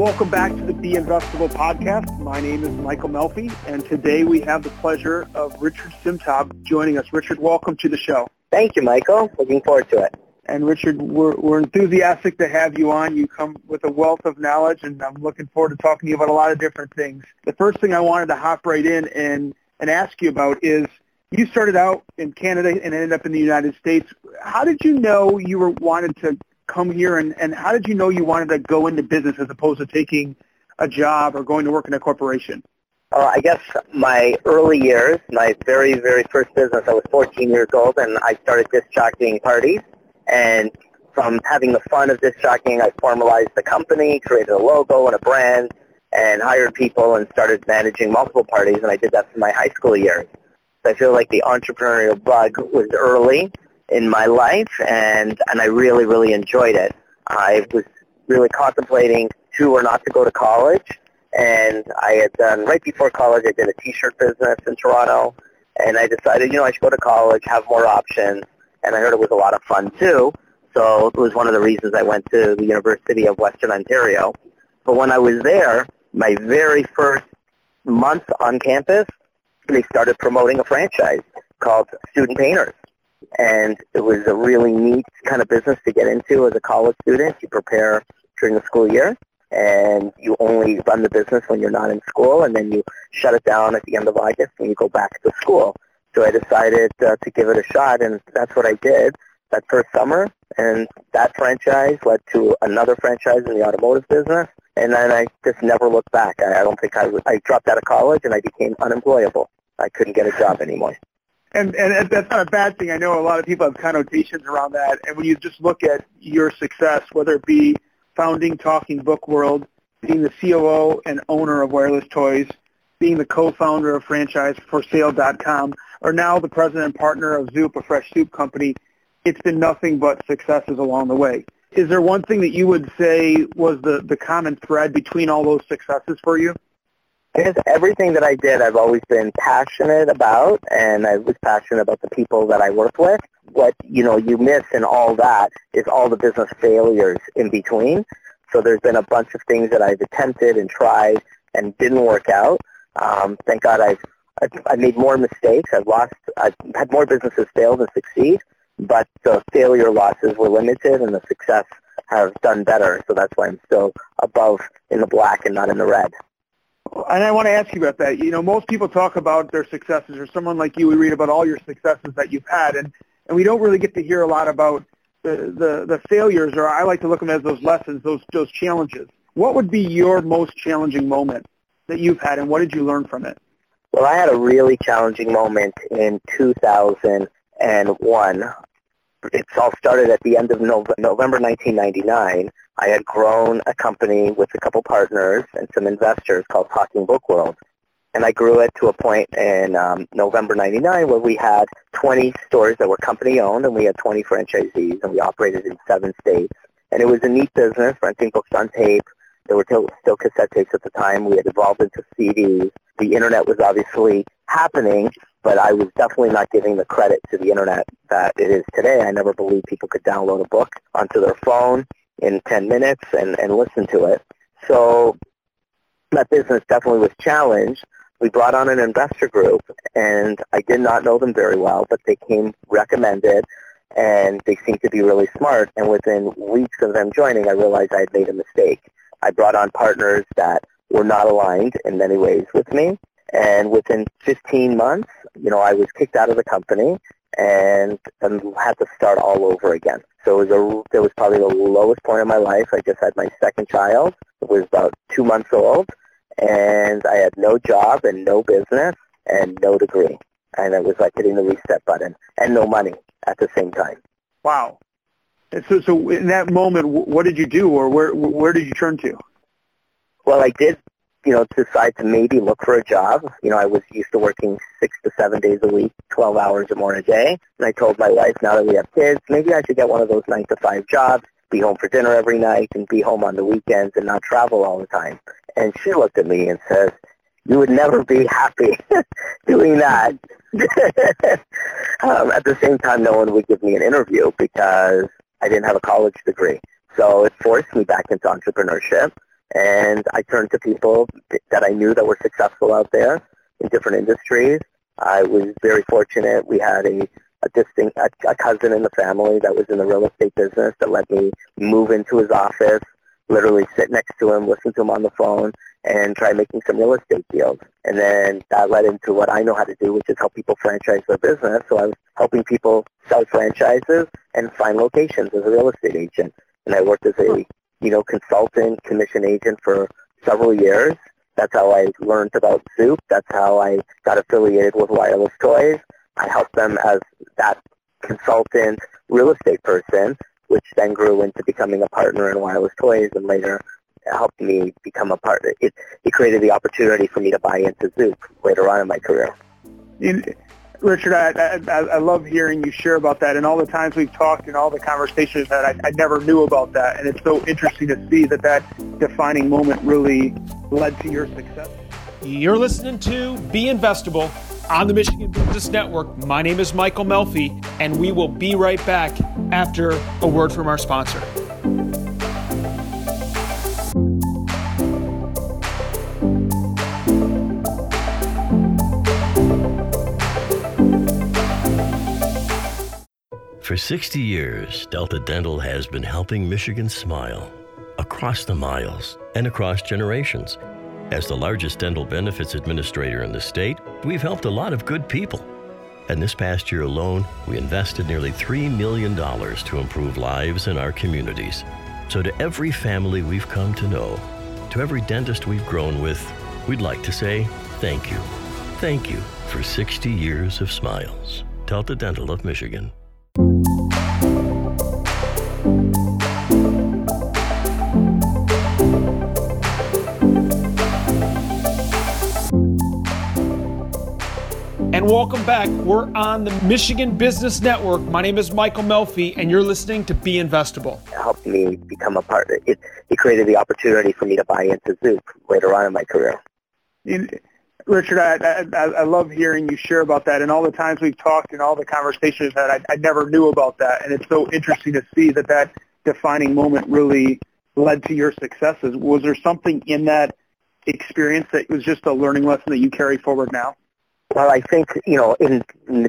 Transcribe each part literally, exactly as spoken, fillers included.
Welcome back to the Be Investable podcast. My name is Michael Melfi, and today we have the pleasure of Richard Simtab joining us. Richard, welcome to the show. Thank you, Michael. Looking forward to it. And Richard, we're, we're enthusiastic to have you on. You come with a wealth of knowledge, and I'm looking forward to talking to you about a lot of different things. The first thing I wanted to hop right in and, and ask you about is you started out in Canada and ended up in the United States. How did you know you were wanted to come here, and, and how did you know you wanted to go into business as opposed to taking a job or going to work in a corporation? Uh, I guess my early years, my very, very first business, I was fourteen years old, and I started disc jockeying parties. And from having the fun of disc jockeying, I formalized the company, created a logo and a brand, and hired people and started managing multiple parties, and I did that for my high school years. So I feel like the entrepreneurial bug was early in my life, and, and I really, really enjoyed it. I was really contemplating to or not to go to college, and I had done, right before college, I did a T-shirt business in Toronto, and I decided, you know, I should go to college, have more options, and I heard it was a lot of fun too, so it was one of the reasons I went to the University of Western Ontario. But when I was there, my very first month on campus, they started promoting a franchise called Student Painters. And it was a really neat kind of business to get into as a college student. You prepare during the school year, and you only run the business when you're not in school, and then you shut it down at the end of August when you go back to school. So I decided uh, to give it a shot, and that's what I did that first summer. And that franchise led to another franchise in the automotive business, and then I just never looked back. I, I don't think I was, I dropped out of college, and I became unemployable. I couldn't get a job anymore. And, and that's not a bad thing. I know a lot of people have connotations around that. And when you just look at your success, whether it be founding Talking Book World, being the C O O and owner of Wireless Toys, being the co-founder of franchise for sale dot com, or now the president and partner of Zoop, a fresh soup company, it's been nothing but successes along the way. Is there one thing that you would say was the, the common thread between all those successes for you? I guess everything that I did I've always been passionate about, and I was passionate about the people that I work with. What, you know, you miss in all that is all the business failures in between. So there's been a bunch of things that I've attempted and tried and didn't work out. Um, thank God I've, I've, I've made more mistakes. I've lost, I've had more businesses fail than succeed, but the failure losses were limited and the success have done better. So that's why I'm still above in the black and not in the red. And I want to ask you about that. You know, most people talk about their successes, or someone like you, we read about all your successes that you've had, and, and we don't really get to hear a lot about the, the, the failures, or I like to look at them as those lessons, those, those challenges. What would be your most challenging moment that you've had, and what did you learn from it? Well, I had a really challenging moment in two thousand one. It all started at the end of November nineteen ninety-nine. I had grown a company with a couple partners and some investors called Talking Book World. And I grew it to a point in um, November ninety-nine where we had twenty stores that were company-owned, and we had twenty franchisees, and we operated in seven states. And it was a neat business, renting books on tape. There were still, still cassette tapes at the time. We had evolved into C Ds. The Internet was obviously happening, but I was definitely not giving the credit to the Internet that it is today. I never believed people could download a book onto their phone in ten minutes and, and listen to it. So that business definitely was challenged. We brought on an investor group, and I did not know them very well, but they came recommended, and they seemed to be really smart. And within weeks of them joining, I realized I had made a mistake. I brought on partners that were not aligned in many ways with me, and within fifteen months, you know, I was kicked out of the company and, and had to start all over again. So it was, a, it was probably the lowest point of my life. I just had my second child. It was about two months old, and I had no job and no business and no degree. And it was like hitting the reset button, and no money at the same time. Wow. And so, so in that moment, what did you do, or where where did you turn to? Well, I did, you know, decide to maybe look for a job. You know, I was used to working six to seven days a week, twelve hours or more a day. And I told my wife, now that we have kids, maybe I should get one of those nine to five jobs, be home for dinner every night, and be home on the weekends and not travel all the time. And she looked at me and says, you would never be happy doing that. um, at the same time, no one would give me an interview because I didn't have a college degree. So it forced me back into entrepreneurship. And I turned to people that I knew that were successful out there in different industries. I was very fortunate. We had a, a distinct a, a cousin in the family that was in the real estate business that let me move into his office, literally sit next to him, listen to him on the phone, and try making some real estate deals. And then that led into what I know how to do, which is help people franchise their business. So I was helping people sell franchises and find locations as a real estate agent. And I worked as a, you know, consultant, commission agent for several years. That's how I learned about Zoop. That's how I got affiliated with Wireless Toys. I helped them as that consultant real estate person, which then grew into becoming a partner in Wireless Toys, and later helped me become a partner. It, it created the opportunity for me to buy into Zoop later on in my career. In, Richard, I, I, I love hearing you share about that, and all the times we've talked and all the conversations that I, I never knew about that, and it's so interesting to see that that defining moment really led to your success. You're listening to Be Investable on the Michigan Business Network. My name is Michael Melfi, and we will be right back after a word from our sponsor. For sixty years, Delta Dental has been helping Michigan smile across the miles and across generations. As the largest dental benefits administrator in the state, we've helped a lot of good people. And this past year alone, we invested nearly three million dollars to improve lives in our communities. So to every family we've come to know, to every dentist we've grown with, we'd like to say thank you. Thank you for sixty years of smiles. Delta Dental of Michigan. And welcome back. We're on the Michigan Business Network. My name is Michael Melfi, and you're listening to Be Investable. It helped me become a partner. It, it created the opportunity for me to buy into Zoop later on in my career. In, Richard, I, I, I love hearing you share about that, and all the times we've talked and all the conversations that I, I never knew about that, and it's so interesting to see that that defining moment really led to your successes. Was there something in that experience that was just a learning lesson that you carry forward now? Well, I think, you know, in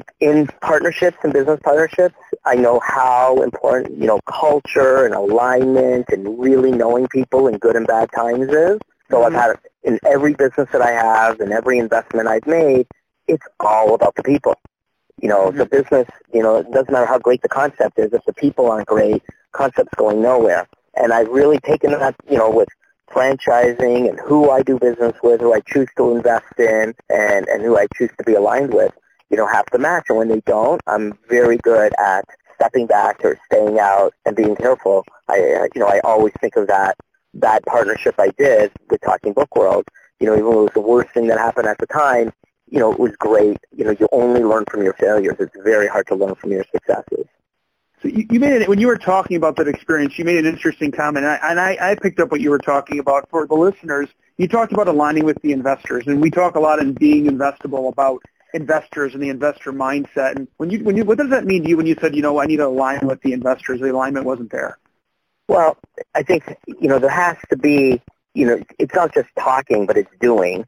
in partnerships and business partnerships, I know how important, you know, culture and alignment and really knowing people in good and bad times is. So mm-hmm. I've had, in every business that I have and every investment I've made, it's all about the people. You know, mm-hmm. the business, you know, it doesn't matter how great the concept is. If the people aren't great, concept's going nowhere. And I've really taken that, you know, with franchising and who I do business with, who I choose to invest in, and, and who I choose to be aligned with, you know, have to match. And when they don't, I'm very good at stepping back or staying out and being careful. I, you know, I always think of that that partnership I did with Talking Book World. You know, even though it was the worst thing that happened at the time, you know, it was great. You know, you only learn from your failures. It's very hard to learn from your successes. So you, you made it, when you were talking about that experience, you made an interesting comment, and, I, and I, I picked up what you were talking about. For the listeners, you talked about aligning with the investors, and we talk a lot in Being Investable about investors and the investor mindset. And when you, when you, what does that mean to you when you said, you know, I need to align with the investors? The alignment wasn't there. Well, I think, you know, there has to be, you know, it's not just talking, but it's doing.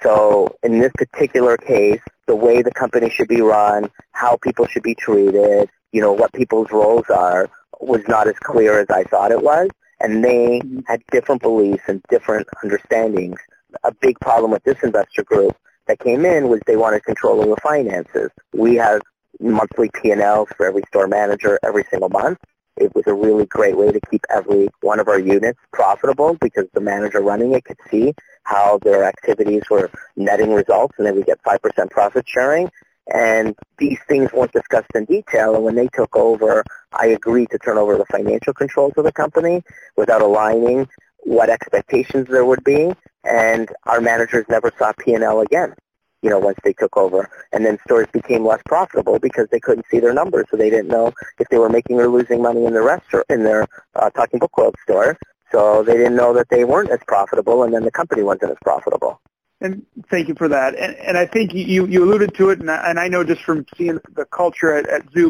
So in this particular case, the way the company should be run, how people should be treated, you know, what people's roles are, was not as clear as I thought it was. And they had different beliefs and different understandings. A big problem with this investor group that came in was they wanted control over finances. We have monthly P and Ls for every store manager every single month. It was a really great way to keep every one of our units profitable because the manager running it could see how their activities were netting results, and then we get five percent profit sharing. And these things weren't discussed in detail, and when they took over, I agreed to turn over the financial controls of the company without aligning what expectations there would be, and our managers never saw P and L again, you know, once they took over. And then stores became less profitable because they couldn't see their numbers, so they didn't know if they were making or losing money in their restaurant, in their uh, Talking Book World store, so they didn't know that they weren't as profitable, and then the company wasn't as profitable. And thank you for that. And, and I think you, you alluded to it, and I, and I know just from seeing the culture at, at Zoop,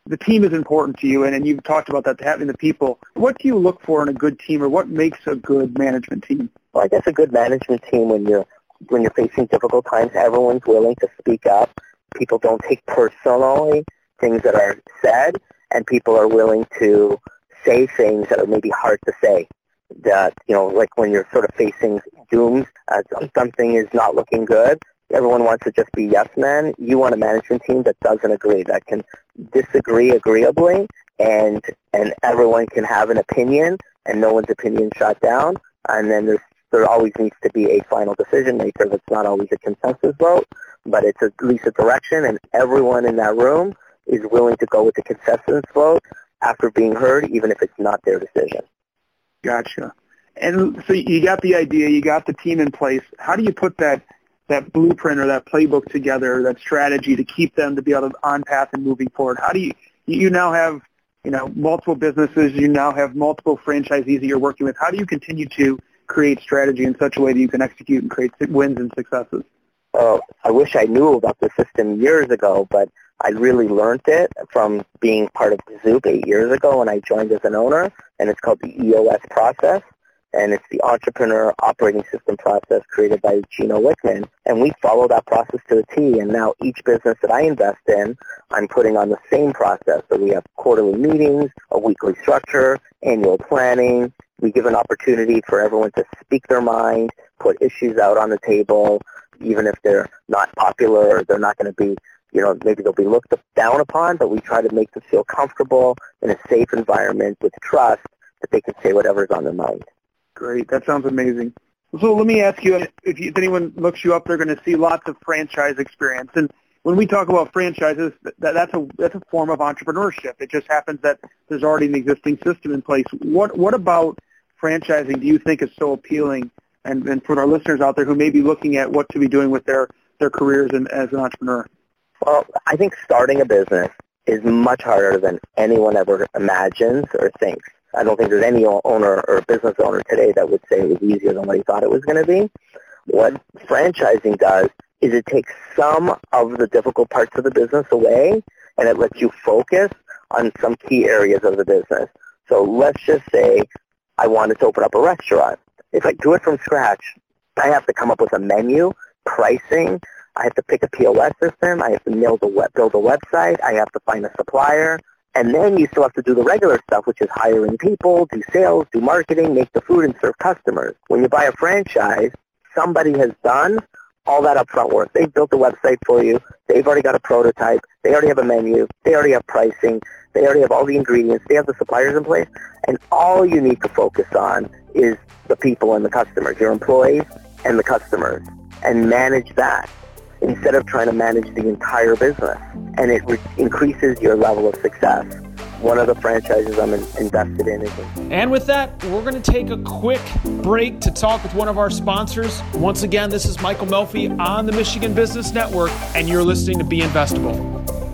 the team is important to you, and, and you've talked about that, having the people. What do you look for in a good team, or what makes a good management team? Well, I guess a good management team, when you're when you're facing difficult times, everyone's willing to speak up. People don't take personally things that are said, and people are willing to say things that are maybe hard to say. That, you know, like when you're sort of facing dooms, uh, something is not looking good, everyone wants to just be yes men. You want a management team that doesn't agree, that can disagree agreeably, and and everyone can have an opinion, and no one's opinion shot down. And then there's there always needs to be a final decision maker that's not always a consensus vote, but it's at least a direction, and everyone in that room is willing to go with the consensus vote after being heard, even if it's not their decision. Gotcha. And so you got the idea, you got the team in place. How do you put that that blueprint or that playbook together, that strategy to keep them to be able to on path and moving forward? How do you you now have you know multiple businesses, you now have multiple franchisees that you're working with. How do you continue to create strategy in such a way that you can execute and create wins and successes? Well, I wish I knew about the system years ago, but I really learned it from being part of Zoop eight years ago when I joined as an owner, and it's called the E O S process, and it's the Entrepreneur Operating System process created by Gino Wickman, and we follow that process to a T, and now each business that I invest in, I'm putting on the same process. So we have quarterly meetings, a weekly structure, annual planning. We give an opportunity for everyone to speak their mind, put issues out on the table, even if they're not popular or they're not going to be, you know, maybe they'll be looked down upon, but we try to make them feel comfortable in a safe environment with trust that they can say whatever's on their mind. Great. That sounds amazing. So let me ask you, if, you, if anyone looks you up, they're going to see lots of franchise experience. And when we talk about franchises, that, that's a that's a form of entrepreneurship. It just happens that there's already an existing system in place. What what about franchising do you think is so appealing? And, and for our listeners out there who may be looking at what to be doing with their, their careers in, as an entrepreneur? Well, I think starting a business is much harder than anyone ever imagines or thinks. I don't think there's any owner or business owner today that would say it was easier than what he thought it was going to be. What franchising does is it takes some of the difficult parts of the business away, and it lets you focus on some key areas of the business. So let's just say I wanted to open up a restaurant. If I do it from scratch, I have to come up with a menu, pricing, I have to pick a P O S system, I have to build a, web, build a website, I have to find a supplier, and then you still have to do the regular stuff, which is hiring people, do sales, do marketing, make the food, and serve customers. When you buy a franchise, somebody has done all that upfront work. They've built the website for you, they've already got a prototype, they already have a menu, they already have pricing, they already have all the ingredients, they have the suppliers in place, and all you need to focus on is the people and the customers, your employees and the customers, and manage that instead of trying to manage the entire business. And it re- increases your level of success. One of the franchises I'm in- invested in is... And with that, we're going to take a quick break to talk with one of our sponsors. Once again, this is Michael Melfi on the Michigan Business Network, and you're listening to Be Investable.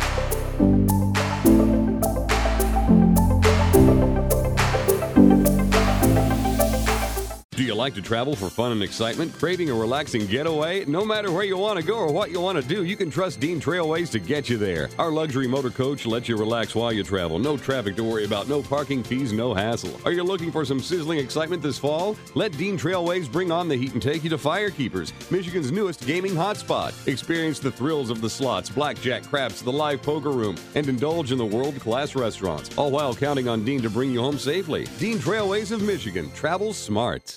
Do you like to travel for fun and excitement? Craving a relaxing getaway? No matter where you want to go or what you want to do, you can trust Dean Trailways to get you there. Our luxury motor coach lets you relax while you travel. No traffic to worry about, no parking fees, no hassle. Are you looking for some sizzling excitement this fall? Let Dean Trailways bring on the heat and take you to Firekeepers, Michigan's newest gaming hotspot. Experience the thrills of the slots, blackjack, craps, the live poker room, and indulge in the world-class restaurants, all while counting on Dean to bring you home safely. Dean Trailways of Michigan. Travel smart.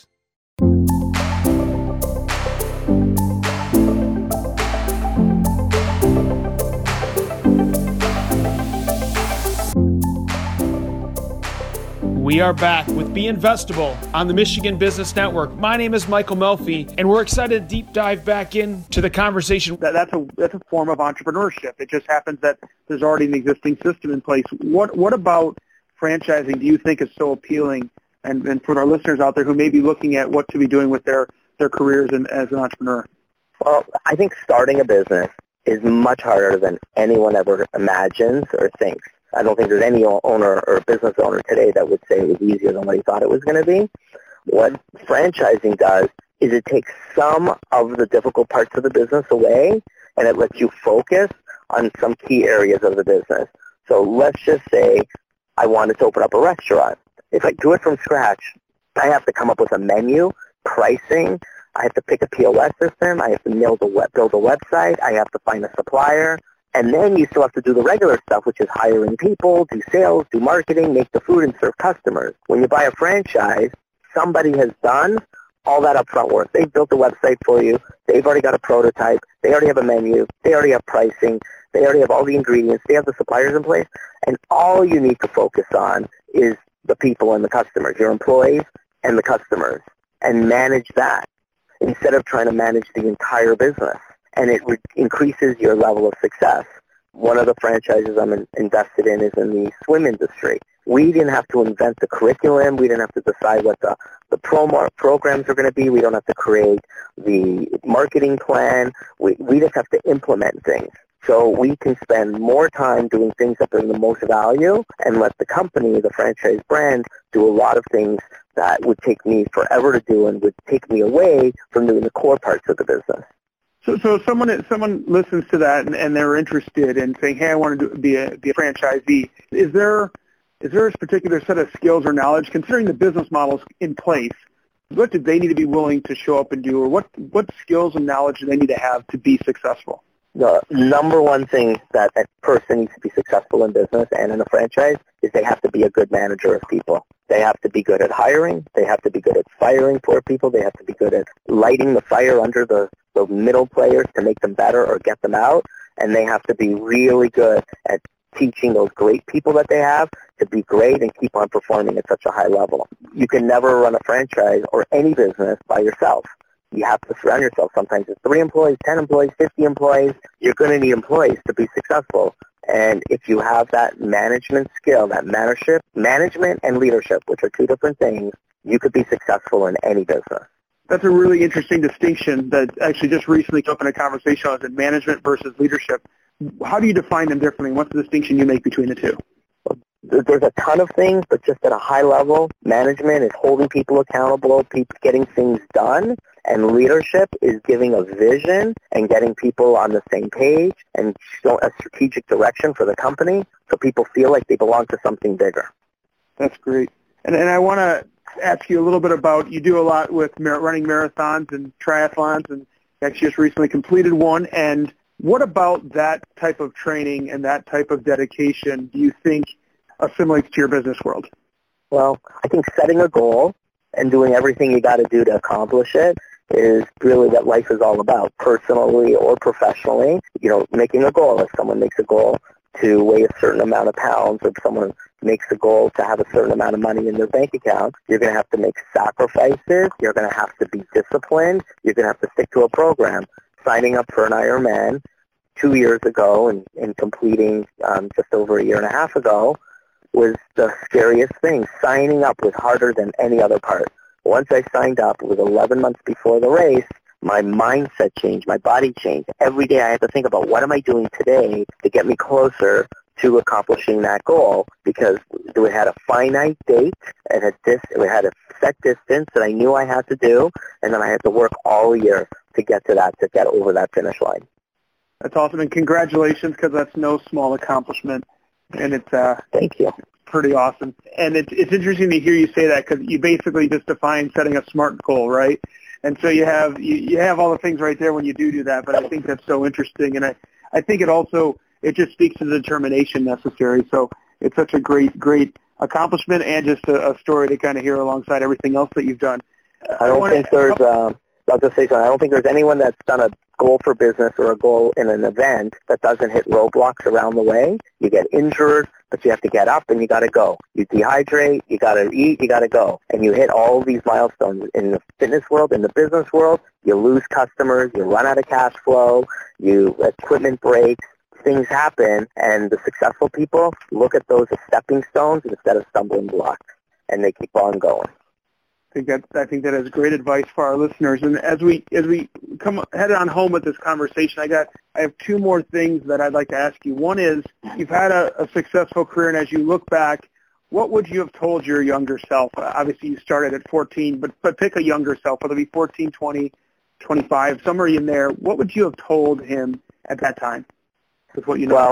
We are back with Be Investable on the Michigan Business Network. My name is Michael Melfi, and we're excited to deep dive back into the conversation. That, that's a that's a form of entrepreneurship. It just happens that there's already an existing system in place. What what about franchising do you think is so appealing? And, and for our listeners out there who may be looking at what to be doing with their, their careers in, as an entrepreneur? Well, I think starting a business is much harder than anyone ever imagines or thinks. I don't think there's any owner or business owner today that would say it was easier than what he thought it was going to be. What franchising does is it takes some of the difficult parts of the business away, and it lets you focus on some key areas of the business. So let's just say I wanted to open up a restaurant. If I do it from scratch, I have to come up with a menu, pricing, I have to pick a P O S system, I have to build a, web, build a website, I have to find a supplier, and then you still have to do the regular stuff, which is hiring people, do sales, do marketing, make the food, and serve customers. When you buy a franchise, somebody has done all that upfront work. They've built the website for you. They've already got a prototype. They already have a menu. They already have pricing. They already have all the ingredients. They have the suppliers in place. And all you need to focus on is the people and the customers, your employees and the customers, and manage that instead of trying to manage the entire business. And it re- increases your level of success. One of the franchises I'm in- invested in is in the swim industry. We didn't have to invent the curriculum. We didn't have to decide what the, the promo programs are going to be. We don't have to create the marketing plan. We, we just have to implement things. So we can spend more time doing things that bring the most value and let the company, the franchise brand, do a lot of things that would take me forever to do and would take me away from doing the core parts of the business. So, so someone someone listens to that and, and they're interested in saying, "Hey, I want to do, be a be a franchisee." Is there is there a particular set of skills or knowledge, considering the business models in place? What do they need to be willing to show up and do, or what what skills and knowledge do they need to have to be successful? The number one thing that a person needs to be successful in business and in a franchise is they have to be a good manager of people. They have to be good at hiring. They have to be good at firing poor people. They have to be good at lighting the fire under the, the middle players to make them better or get them out. And they have to be really good at teaching those great people that they have to be great and keep on performing at such a high level. You can never run a franchise or any business by yourself. You have to surround yourself. Sometimes it's three employees, ten employees, fifty employees. You're going to need employees to be successful. And if you have that management skill, that managership, management and leadership, which are two different things, you could be successful in any business. That's a really interesting distinction that actually just recently came up in a conversation I was in, management versus leadership. How do you define them differently? What's the distinction you make between the two? There's a ton of things, but just at a high level, management is holding people accountable, people getting things done, and leadership is giving a vision and getting people on the same page and showing a strategic direction for the company so people feel like they belong to something bigger. That's great. And, and I want to ask you a little bit about, you do a lot with mar- running marathons and triathlons, and actually just recently completed one. And what about that type of training and that type of dedication do you think assimilates to your business world? Well, I think setting a goal and doing everything you got to do to accomplish it is really what life is all about, personally or professionally. You know, making a goal. If someone makes a goal to weigh a certain amount of pounds, or if someone makes a goal to have a certain amount of money in their bank account, you're going to have to make sacrifices. You're going to have to be disciplined. You're going to have to stick to a program. Signing up for an Ironman two years ago and, and completing um, just over a year and a half ago was the scariest thing. Signing up was harder than any other part. Once I signed up, it was eleven months before the race, my mindset changed, my body changed. Every day I had to think about what am I doing today to get me closer to accomplishing that goal, because we had a finite date and a dis- we had a set distance that I knew I had to do, and then I had to work all year to get to that, to get over that finish line. That's awesome, and congratulations, because that's no small accomplishment, and it's uh, Thank you. pretty awesome. And it's it's interesting to hear you say that, because you basically just define setting a SMART goal, right? And so you have you, you have all the things right there when you do do that. But I think that's so interesting, and I I think it also it just speaks to the determination necessary. So it's such a great great accomplishment, and just a, a story to kind of hear alongside everything else that you've done. I don't I think there's. Uh, I'll just say something. I don't think there's anyone that's done a goal for business or a goal in an event that doesn't hit roadblocks around the way. You get injured, but you have to get up and you got to go. You dehydrate, you got to eat, you got to go. And you hit all these milestones in the fitness world, in the business world. You lose customers, you run out of cash flow, you equipment breaks, things happen, and the successful people look at those as stepping stones instead of stumbling blocks, and they keep on going. I think that I think that is great advice for our listeners. And as we as we come head on home with this conversation, I got I have two more things that I'd like to ask you. One is, you've had a, a successful career, and as you look back, what would you have told your younger self? Uh, obviously, you started at fourteen, but but pick a younger self, whether it be fourteen, twenty, twenty-five, somewhere in there. What would you have told him at that time with what you know? Well,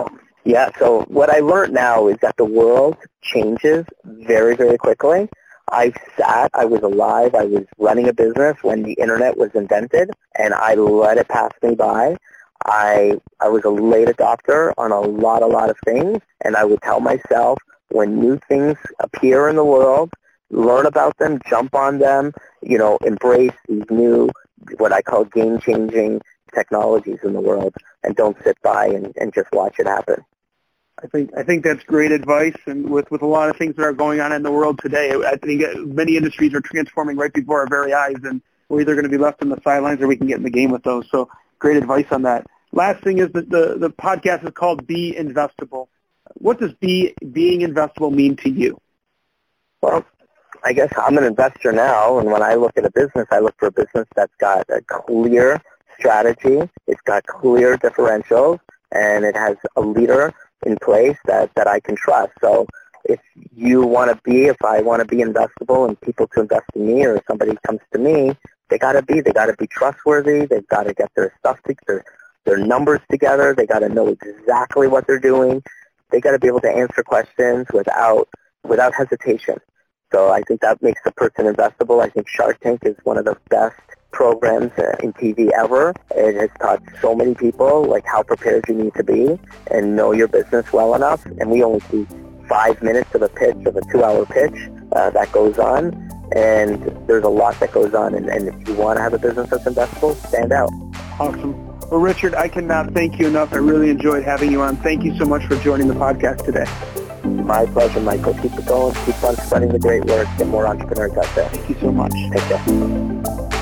Yeah, so what I learned now is that the world changes very, very quickly. I sat, I was alive, I was running a business when the internet was invented, and I let it pass me by. I I was a late adopter on a lot, a lot of things, and I would tell myself when new things appear in the world, learn about them, jump on them, you know, embrace these new, what I call game-changing technologies in the world, and don't sit by and, and just watch it happen. I think I think that's great advice, and with, with a lot of things that are going on in the world today, I think many industries are transforming right before our very eyes, and we're either going to be left on the sidelines or we can get in the game with those. So great advice on that. Last thing is that the, the podcast is called Be Investable. What does be being investable mean to you? Well, I guess I'm an investor now, and when I look at a business, I look for a business that's got a clear strategy, it's got clear differentials, and it has a leader in place that, that I can trust. So if you want to be, if I want to be investable and people to invest in me, or somebody comes to me, they got to be, they got to be trustworthy, they've got to get their stuff, to, their, their numbers together, they got to know exactly what they're doing, they got to be able to answer questions without without hesitation. So I think that makes a person investable. I think Shark Tank is one of the best programs in T V ever. It has taught so many people like how prepared you need to be and know your business well enough. And we only see five minutes of a pitch, of a two-hour pitch uh, that goes on. And there's a lot that goes on. And, and if you want to have a business that's investable, stand out. Awesome. Well, Richard, I cannot thank you enough. I really enjoyed having you on. Thank you so much for joining the podcast today. My pleasure, Michael. Keep it going. Keep on spreading the great word. Get more entrepreneurs out there. Thank you so much. Take care.